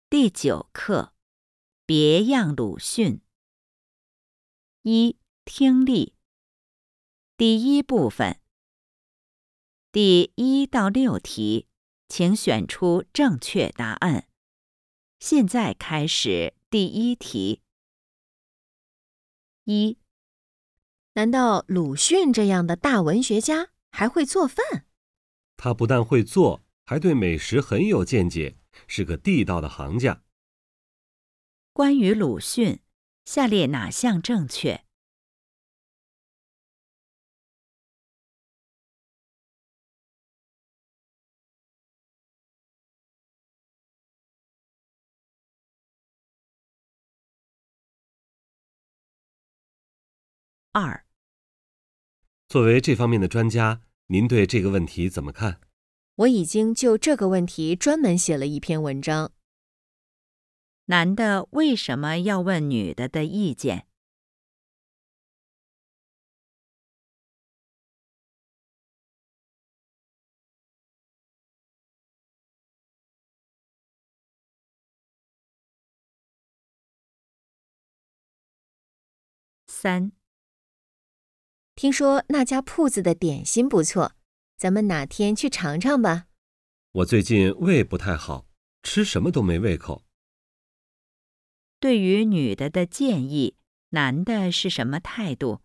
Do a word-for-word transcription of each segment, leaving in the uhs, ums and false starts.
第九课，别样鲁迅。一、听力。第一部分，第一到六题，请选出正确答案。现在开始第一题。一、 难道鲁迅这样的大文学家还会做饭？ 他不但会做，还对美食很有见解，是个地道的行家。 关于鲁迅，下列哪项正确？二、 作为这方面的专家，您对这个问题怎么看？ 我已经就这个问题专门写了一篇文章。 男的为什么要问女的的意见？三、 听说那家铺子的点心不错，咱们哪天去尝尝吧？ 我最近胃不太好，吃什么都没胃口。 对于女的的建议，男的是什么态度？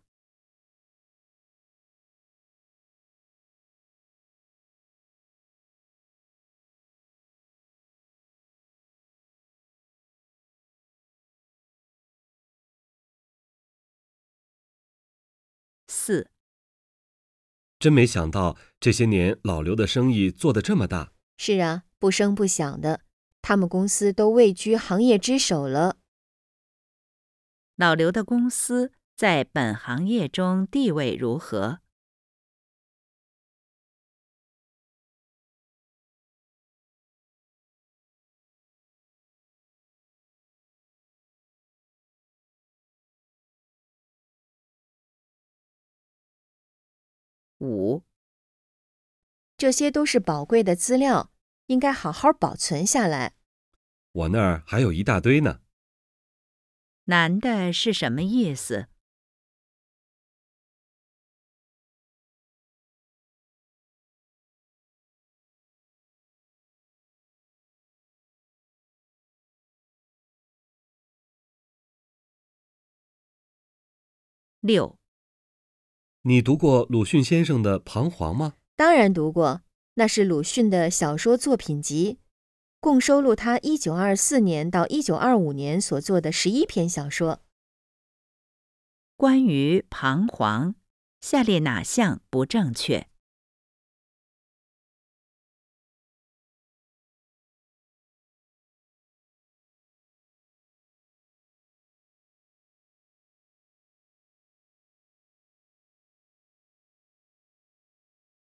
四、 真没想到这些年老刘的生意做得这么大。 是啊，不声不响的，他们公司都位居行业之首了。 老刘的公司在本行业中地位如何？五、 这些都是宝贵的资料，应该好好保存下来。 我那儿还有一大堆呢。 男的是什么意思？六、 你读过鲁迅先生的《彷徨》吗？ 当然读过，那是鲁迅的小说作品集，共收录他一九二四年到一九二五年所作的十一篇小说。 关于彷徨，下列哪项不正确？